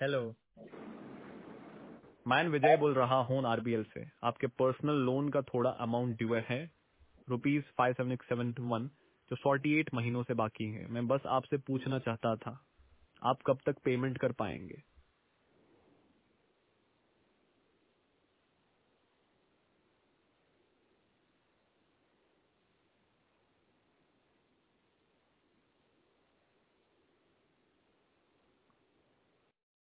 Hello, मैं विजय बोल रहा हूँ आरबीएल से। आपके पर्सनल लोन का थोड़ा अमाउंट ड्यू है, ₹5771, जो 48 महीनों से बाकी है। मैं बस आपसे पूछना चाहता था, आप कब तक पेमेंट कर पाएंगे?